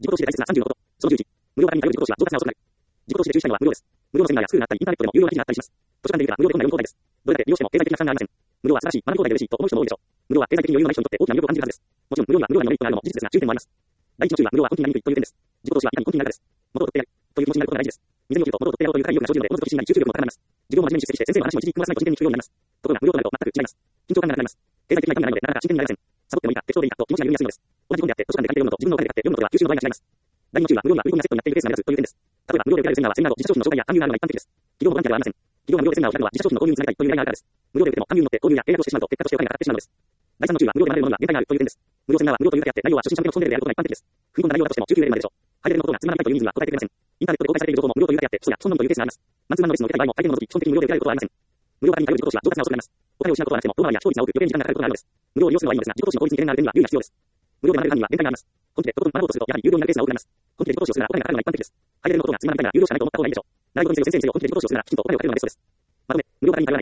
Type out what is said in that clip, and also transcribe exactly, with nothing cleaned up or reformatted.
自己投資で大切なさんじゅうのこと。そのじゅういち、無料型に頼る自己投資は上達が遅くなる。自己投資で注意したいのは無料です。無料のセミナーやスクールがあったり、インターネットでも有料な記事があったりします。図書館で見たら無料でどんな読み放題です。どれだけ利用しても経済的な負担がありません。無料は素晴らしい、学び放題で嬉しいと思う人も多いでしょう。無料は経済的に余裕のない人にとって大きな魅力を感じるはずです。もちろん無料には無料なメリットがあるのも事実ですが、注意点もあります。第一の注意は無料は根気になりにくいという点です。自己投資はいかに根気になるかです。元を取ってやるという気持ちになることが大事です。店におけると元を取ってやろうという深い意欲が生じるので、おのずと必死になり集中力も高まります。授業も真面目に出席して先生の話も一時に組ませないと真剣に聞くようになります。ところが無料となると全く違います。緊張感がなくなります。経済的な痛みがないので、なかなか真剣になれません。サボってもいいか、適当でいいかと気持ちが緩みやすいのです。同じ本であって図書館で借りて読むのと自分のお金で買って読むのとは吸収の度合いが違います。第二の注意は無料には売り込みがセットになっているケースが目立つという点です。例えば無料で受けられるセミナーはセミナーと自社商品の紹介や勧誘があるのが一般的です。企業のボランティアではありません。企業が無料でセミナーを開くのは自社商品の購入につなげたいという狙いがあるからです。無料で受けても勧誘に乗って購入や契約をしてしまうと結果としてお金がかかってしまうのです。第三の注意は無料で学べるものには限界があるという点です。無料セミナーは無料というだけあって内容は初心者向けの損レベルであることが一般的です。踏み込んだ内容だとしてもじゅうきゅうレベルまででしょう。ハイレベルのことがつまらないという人数は答えてくれません。インターネットで公開されている情報も無料というだけあって、嘘や本論というケースがあります。マンツーマンのレッスンを受けたい場合も相手の覗き、基本的に無料で受けられることはありません。無料型に頼る自己投資は上達が遅くなります。お金を失うことはなくても、遠回りや超率が多く余計に時間がかかることがあるのです。無料を利用するのはいいのですが、自己投資の効率に懸念がある点には留意が必要です。無料で学べる範囲には限界があります。本気でとことん学ぼうとすると、やはり有料になるケースが多くなります。本気で自己投資をするならお金がかかるのが一般的です。ハイレベルのことがつまらないなら有料しかないと思った方がいいでしょう。習い事にせよ先生にせよ本気で自己投資をするならきちんとお金をかけるのがベストです。まとめ、無料型に頼らない